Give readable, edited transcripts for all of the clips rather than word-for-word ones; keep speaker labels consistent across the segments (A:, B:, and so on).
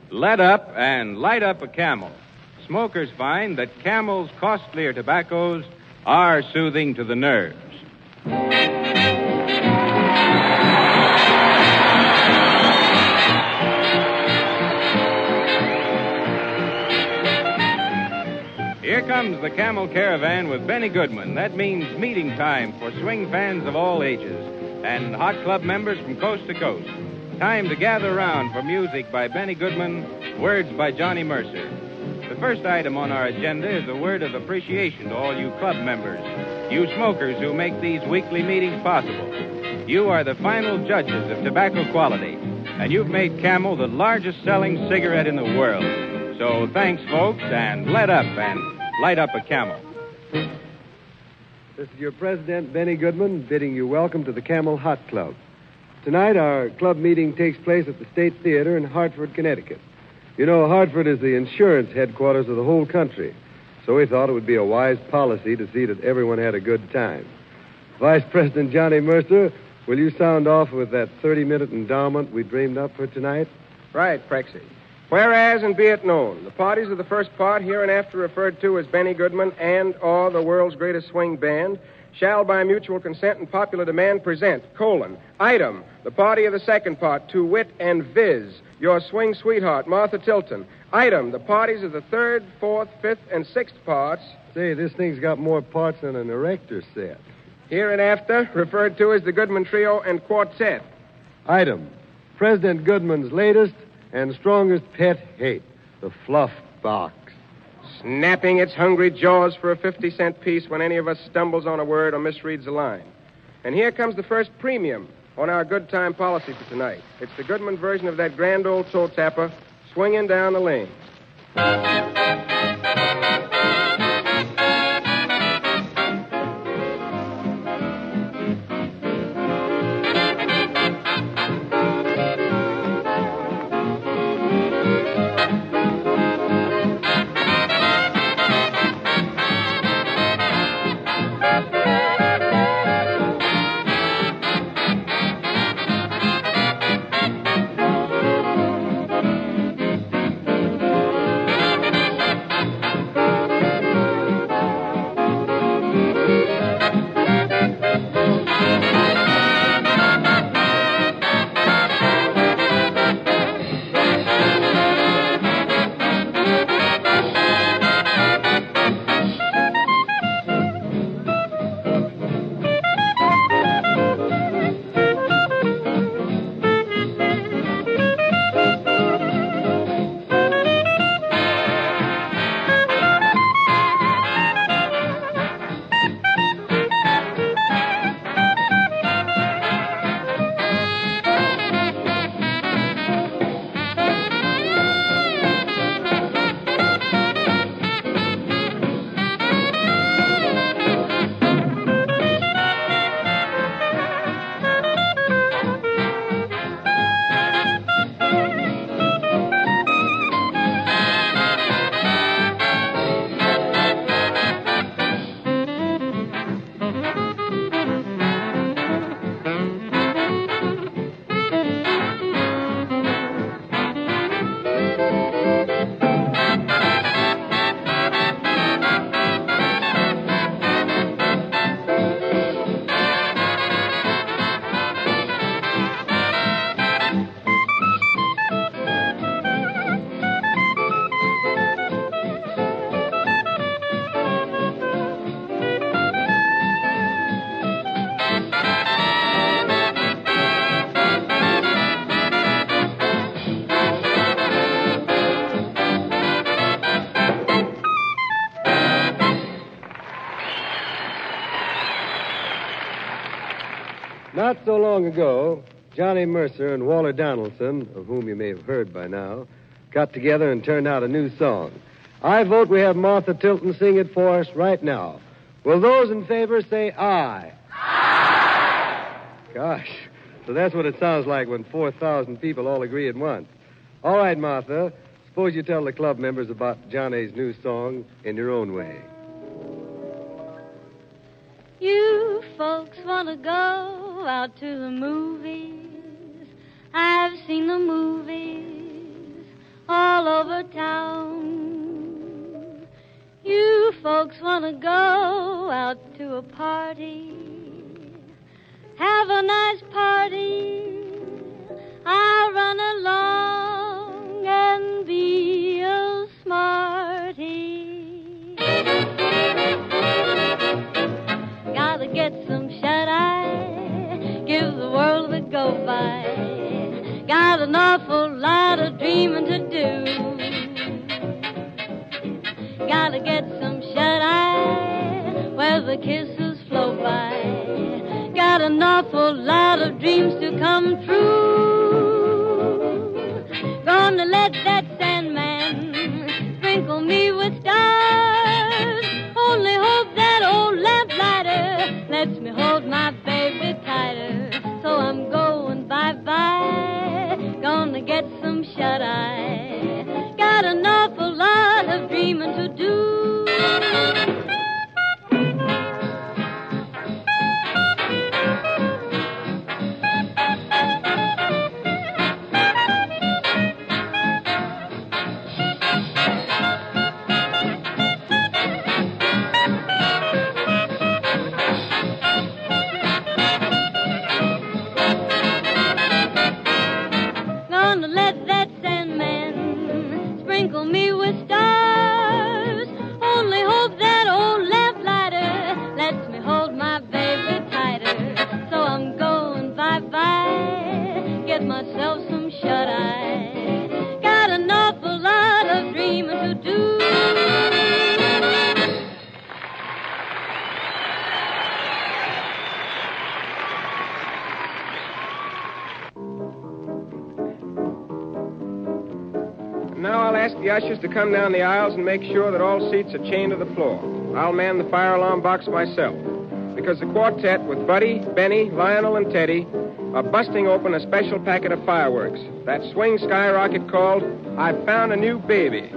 A: Let up and light up a Camel. Smokers find that Camel's costlier tobaccos are soothing to the nerves. Here comes the Camel Caravan with Benny Goodman. That means meeting time for swing fans of all ages and hot club members from coast to coast. Time to gather around for music by Benny Goodman, words by Johnny Mercer. The first item on our agenda is a word of appreciation to all you club members, you smokers who make these weekly meetings possible. You are the final judges of tobacco quality, and you've made Camel the largest selling cigarette in the world. So thanks, folks, and let up and light up a Camel.
B: This is your president, Benny Goodman, bidding you welcome to the Camel Hot Club. Tonight, our club meeting takes place at the State Theater in Hartford, Connecticut. You know, Hartford is the insurance headquarters of the whole country, so we thought it would be a wise policy to see that everyone had a good time. Vice President Johnny Mercer, will you sound off with that 30-minute endowment we dreamed up for tonight?
C: Right, Prexy. Whereas, and be it known, the parties of the first part, hereinafter referred to as Benny Goodman and/or the world's greatest swing band, shall by mutual consent and popular demand present, item, the party of the second part, to wit and viz, your swing sweetheart, Martha Tilton. Item, the parties of the third, fourth, fifth, and sixth parts.
B: Say, this thing's got more parts than an erector set.
C: Hereinafter referred to as the Goodman Trio and Quartet.
B: Item, President Goodman's latest and strongest pet hate, the Fluff Box.
C: Snapping its hungry jaws for a 50-cent piece when any of us stumbles on a word or misreads a line. And here comes the first premium on our good time policy for tonight. It's the Goodman version of that grand old toe tapper, Swinging Down the Lane.
B: Not so long ago, Johnny Mercer and Walter Donaldson, of whom you may have heard by now, got together and turned out a new song. I vote we have Martha Tilton sing it for us right now. Will those in favor say aye? Aye! Gosh, so that's what it sounds like when 4,000 people all agree at once. All right, Martha, suppose you tell the club members about Johnny's new song in your own way.
D: You folks want to go out to the movies. I've seen the movies. folks want to go out to a party, have a nice party, I'll run along and be a smarty. Gotta get some shut-eye, give the world a go-by. Got an awful lot of dreaming to do. Gotta get some shut-eye where the kisses flow by. Got an awful lot of dreams to come true. Gonna let that Sandman sprinkle me with stars. Only hope that old lamplighter lets me hold my baby tighter. So I'm going bye-bye, gonna get some shut-eye. Got an awful lot of dreaming to do. Gonna let that Sandman sprinkle me with stars. Only hope that old lamplighter lets me hold my baby tighter. So I'm going bye-bye, get myself some shut-eye. Got an awful lot of dreaming to do.
C: Now I'll ask the ushers to come down the aisles and make sure that all seats are chained to the floor. I'll man the fire alarm box myself, because the quartet with Buddy, Benny, Lionel, and Teddy are busting open a special packet of fireworks. That swing skyrocket called I've Found a New Baby.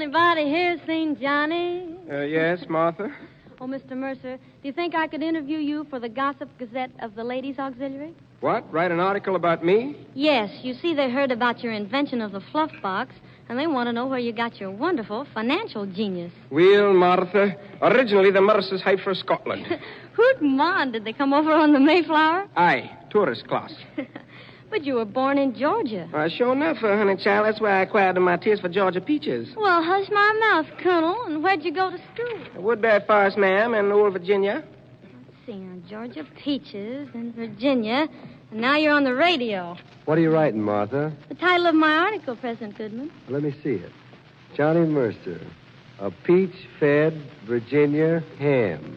D: Anybody here seen Johnny?
C: Yes, Martha?
D: Oh, Mr. Mercer, do you think I could interview you for the Gossip Gazette of the Ladies' Auxiliary?
C: What? Write an article about me?
D: Yes, you see, they heard about your invention of the fluff box, and they want to know where you got your wonderful financial genius.
C: Well, Martha, originally the Mercers hired for Scotland.
D: Hoot mon, did they come over on the Mayflower?
C: Aye, tourist class.
D: But you were born in Georgia.
C: Sure enough, honey child. That's where I acquired my taste for Georgia peaches.
D: Well, hush my mouth, Colonel. And where'd you go to school?
C: Woodbury Forest, ma'am, in old Virginia.
D: Let's see, now, Georgia peaches in Virginia. And now you're on the radio.
B: What are you writing, Martha?
D: The title of my article, President Goodman.
B: Let me see it. Johnny Mercer, a peach-fed Virginia ham.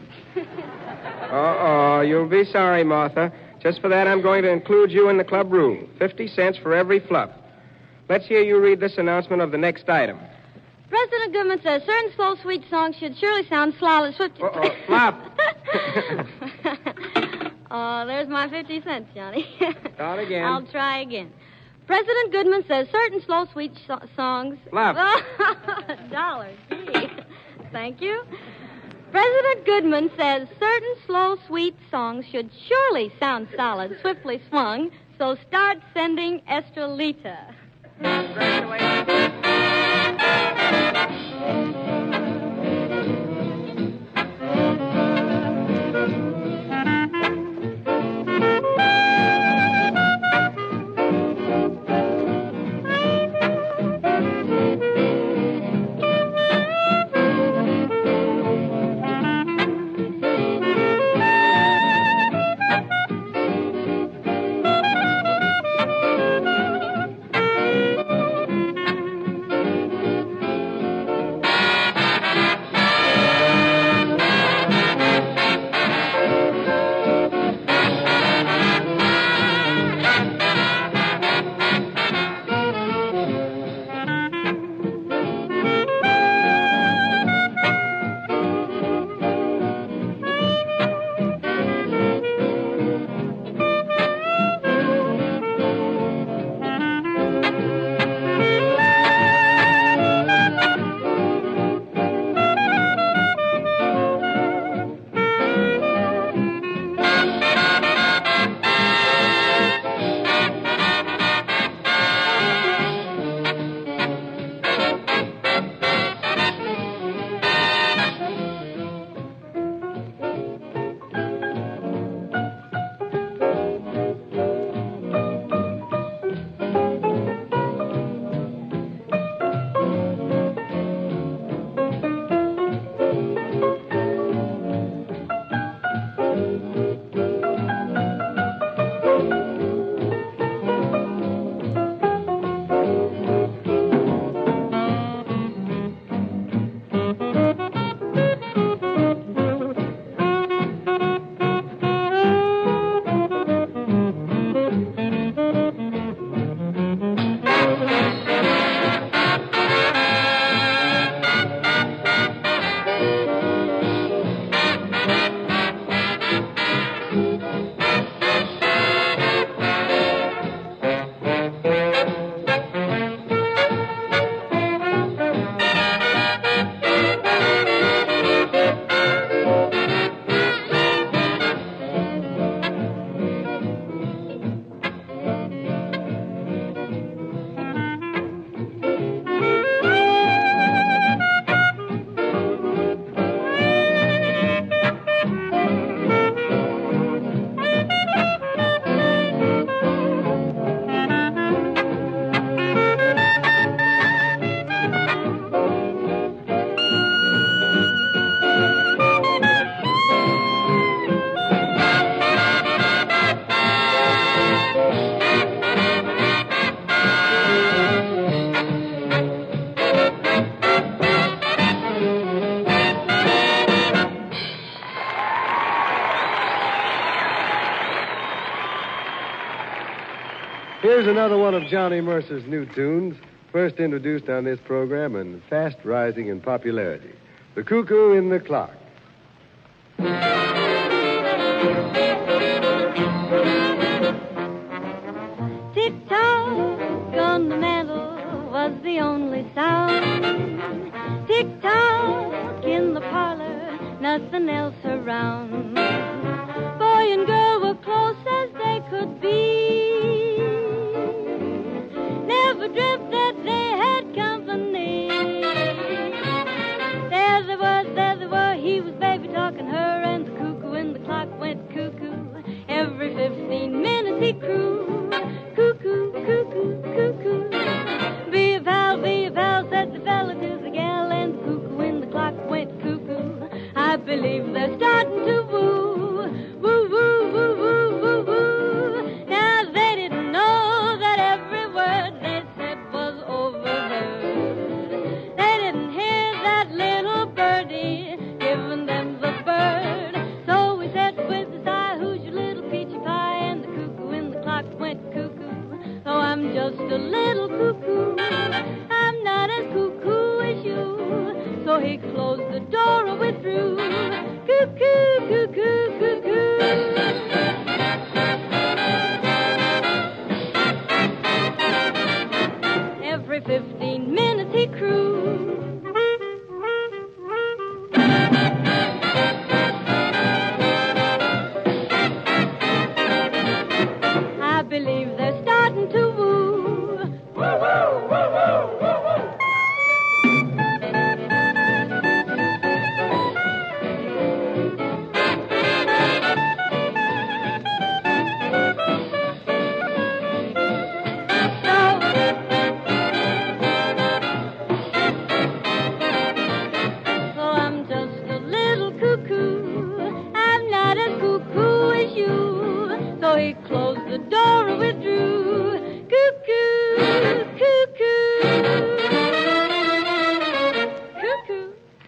C: You'll be sorry, Martha. Just for that, I'm going to include you in the club rule. 50 cents for every fluff. Let's hear you read this announcement of the next item.
D: President Goodman says certain slow, sweet songs should surely sound slowly.
C: Flop.
D: Oh, there's my 50 cents, Johnny.
C: Start again.
D: I'll try again. President Goodman says certain slow, sweet songs...
C: Flop.
D: Dollars, gee. Thank you. President Goodman says certain slow, sweet songs should surely sound solid, swiftly swung, so start sending Estrelita.
B: Here's another one of Johnny Mercer's new tunes, first introduced on this program and fast rising in popularity. The Cuckoo in the Clock.
D: Tick-tock on the mantel was the only sound. nothing else around. Boy and girl were close as they could be. Never dreamt that they had company. There they were, he was baby talking her, and the cuckoo in the clock went cuckoo. Every 15 minutes he crew. Cuckoo, cuckoo, cuckoo. Be a pal, said the fella to the gal, and the cuckoo in the clock went cuckoo. I believe they're starting to woo. Woo, woo, woo, woo, woo, woo. Now they didn't know that every word they said was overheard. They didn't hear that little birdie giving them the bird. So we said with a sigh, who's your little peachy pie? And the cuckoo in the clock went cuckoo. Oh, I'm just a little cuckoo. I'm not as cuckoo as you. So he closed the door and withdrew. Cuckoo, cuckoo, cuckoo. Every 15 minutes he crew. I believe they're starting to woo. Woo, woo, woo, woo, woo, woo. So I'm just a little cuckoo. I'm not as cuckoo as you. So he closed the door and withdrew. Cuckoo, cuckoo, cuckoo.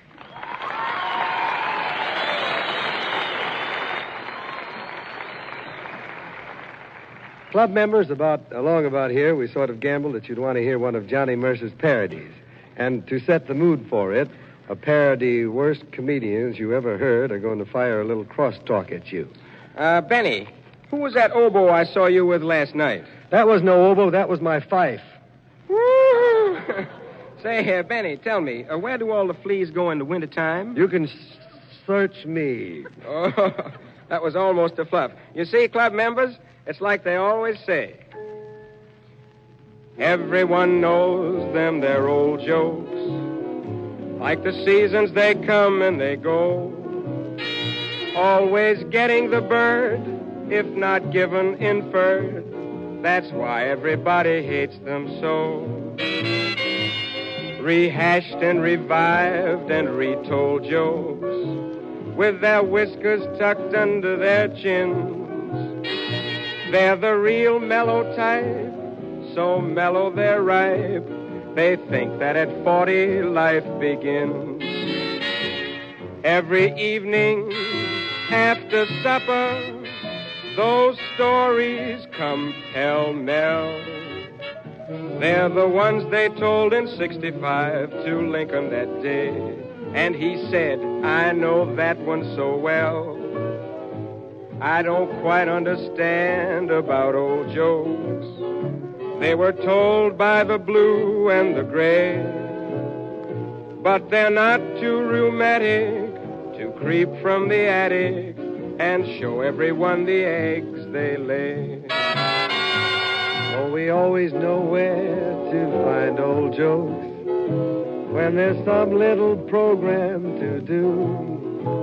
B: Club members, along about here, we sort of gambled that you'd want to hear one of Johnny Mercer's parodies. And to set the mood for it, a parody worst comedians you ever heard are going to fire a little crosstalk at you.
C: Benny, who was that oboe I saw you with last night?
B: That was no oboe, that was my fife.
C: Woo! Say, Benny, tell me, where do all the fleas go in the wintertime?
B: You can search me.
C: Oh, that was almost a fluff. You see, club members, it's like they always say. Everyone knows them, they're old jokes. Like the seasons, they come and they go. Always getting the bird, if not given, inferred. That's why everybody hates them so. Rehashed and revived and retold jokes, with their whiskers tucked under their chins. They're the real mellow type, so mellow they're ripe. They think that at 40 life begins. Every evening after supper, those stories come pell-mell. They're the ones they told in 65 to Lincoln that day. And he said, I know that one so well. I don't quite understand about old jokes. They were told by the blue and the gray. But they're not too rheumatic to creep from the attic and show everyone the eggs they lay.
B: Oh, we always know where to find old jokes when there's some little program to do.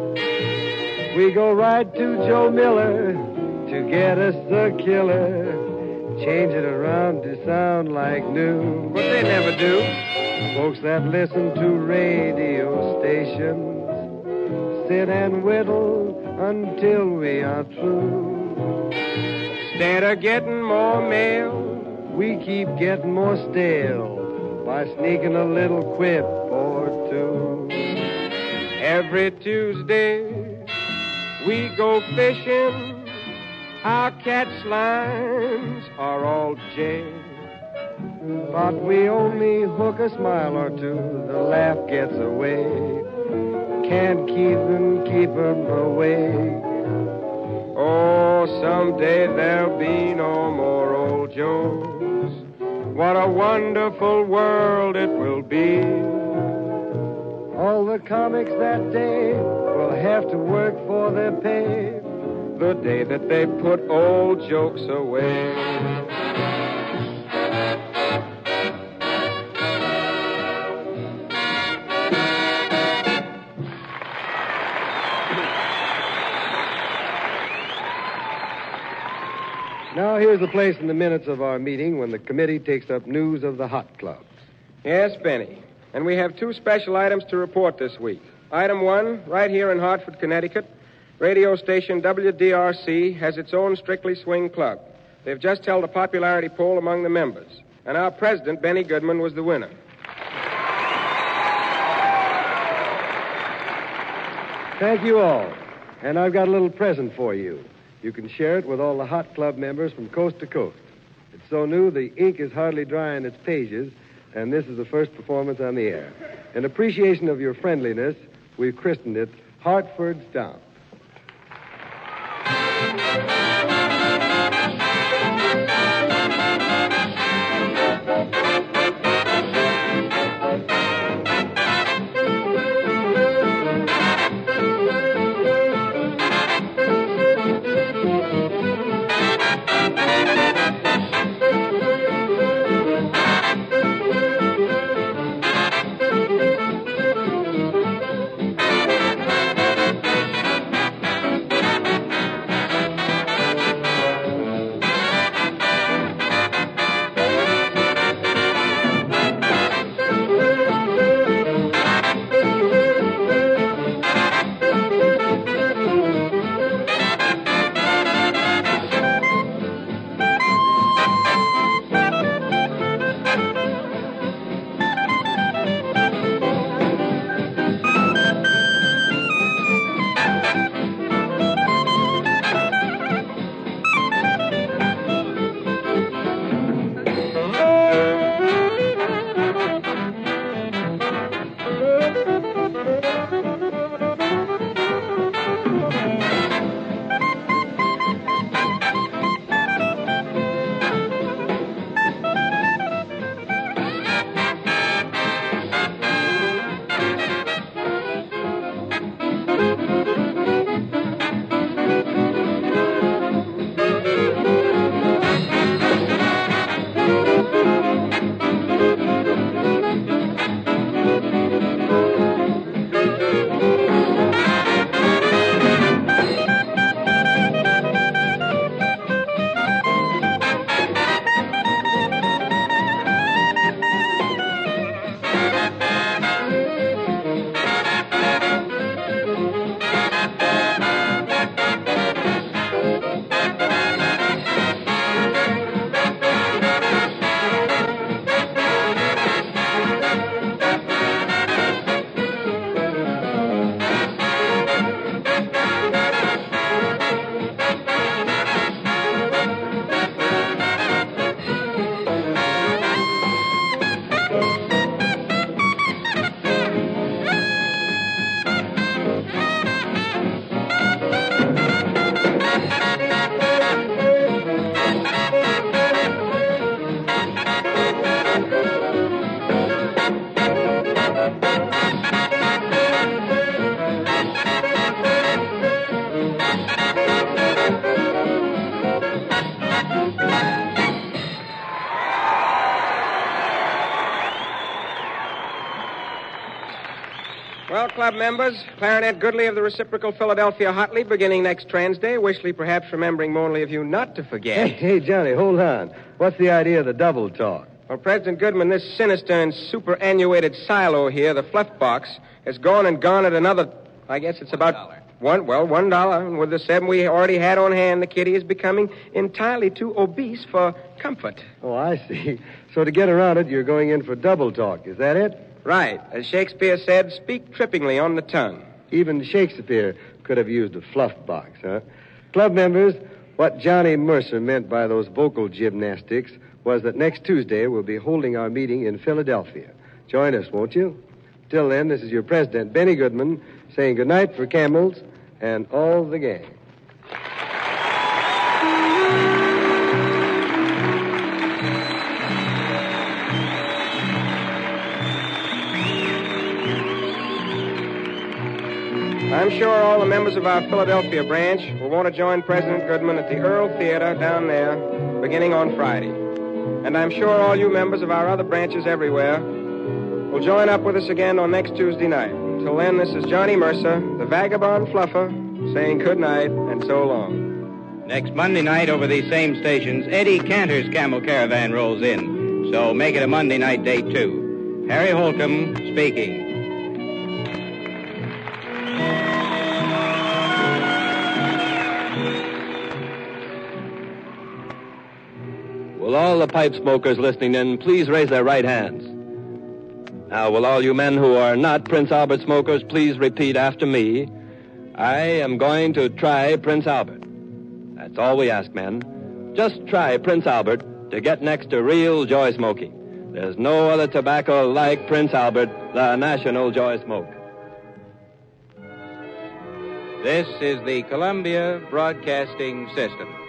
B: We go right to Joe Miller to get us a killer, change it around to sound like new.
C: But they never do.
B: Folks that listen to radio stations sit and whittle until we are through.
C: Instead of getting more mail,
B: we keep getting more stale by sneaking a little quip or two.
C: Every Tuesday we go fishing. Our catch lines are all jay.
B: But we only hook a smile or two. The laugh gets away. Can't keep 'em away.
C: Oh, someday there'll be no more old jokes. What a wonderful world it will be.
B: All the comics that day will have to work for their pay.
C: The day that they put old jokes away.
B: Now, here's the place in the minutes of our meeting when the committee takes up news of the hot clubs.
C: Yes, Benny. And we have two special items to report this week. Item one, right here in Hartford, Connecticut, radio station WDRC has its own Strictly Swing Club. They've just held a popularity poll among the members, and our president, Benny Goodman, was the winner.
B: Thank you all. And I've got a little present for you. You can share it with all the hot club members from coast to coast. It's so new the ink is hardly dry on its pages, and this is the first performance on the air. In appreciation of your friendliness, we've christened it Hartford Stomp.
C: Well, club members, Clarinet Goodley of the reciprocal Philadelphia Hotley beginning next Transday. Wishley perhaps remembering only of you not to forget.
B: Hey, Johnny, hold on. What's the idea of the double talk?
C: Well, President Goodman, this sinister and superannuated silo here, the Fluff Box, has gone and garnered another, I guess it's about $1. And with the 7 we already had on hand, the kitty is becoming entirely too obese for comfort.
B: Oh, I see. So to get around it, you're going in for double talk. Is that it?
C: Right. As Shakespeare said, speak trippingly on the tongue.
B: Even Shakespeare could have used a fluff box, huh? Club members, what Johnny Mercer meant by those vocal gymnastics was that next Tuesday we'll be holding our meeting in Philadelphia. Join us, won't you? Till then, this is your president, Benny Goodman, saying goodnight for Camels and all the gang.
C: members of our Philadelphia branch will want to join President Goodman at the Earl Theater down there beginning on Friday. And I'm sure all you members of our other branches everywhere will join up with us again on next Tuesday night. Until then, this is Johnny Mercer, the Vagabond Fluffer, saying good night and so long.
A: Next Monday night over these same stations, Eddie Cantor's Camel Caravan rolls in. So make it a Monday night date, too. Harry Holcomb speaking.
E: Will all the pipe smokers listening in please raise their right hands? Now, will all you men who are not Prince Albert smokers please repeat after me? I am going to try Prince Albert. That's all we ask, men. Just try Prince Albert to get next to real joy smoking. There's no other tobacco like Prince Albert, the national joy smoke.
A: This is the Columbia Broadcasting System.